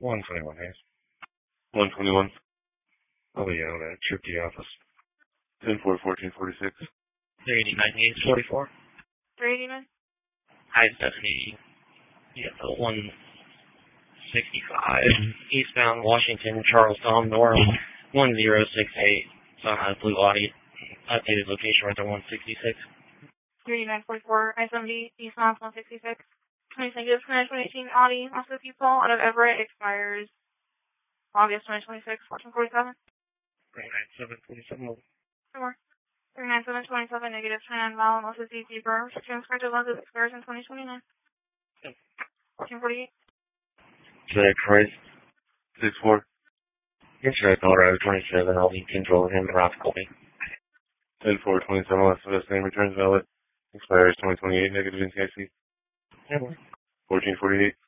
121 Hayes. 121. Oh yeah, that trip to the office. 10-4-1446. 389 Hayes, 44. 389. High Stephanie. Yeah, 165. Eastbound Washington, Charlestown, North, 1068. Sunrise Blue Audi. Updated location right there, 166. 38944, I-70, eastbound 166. 2018 Audi, also people out of Everett, expires August 2026, 1447. 39747. 39727, negative 10, Malin, also deeper. Transcribed lenses expires in 2029. 1448. Today, Christ. 6-4. Yesterday, Colorado 27, I'll be controlling him, Rob Colby. 10-4-27, Las Vegas name returns valid. Expires 2028, negative NCIC. 1448.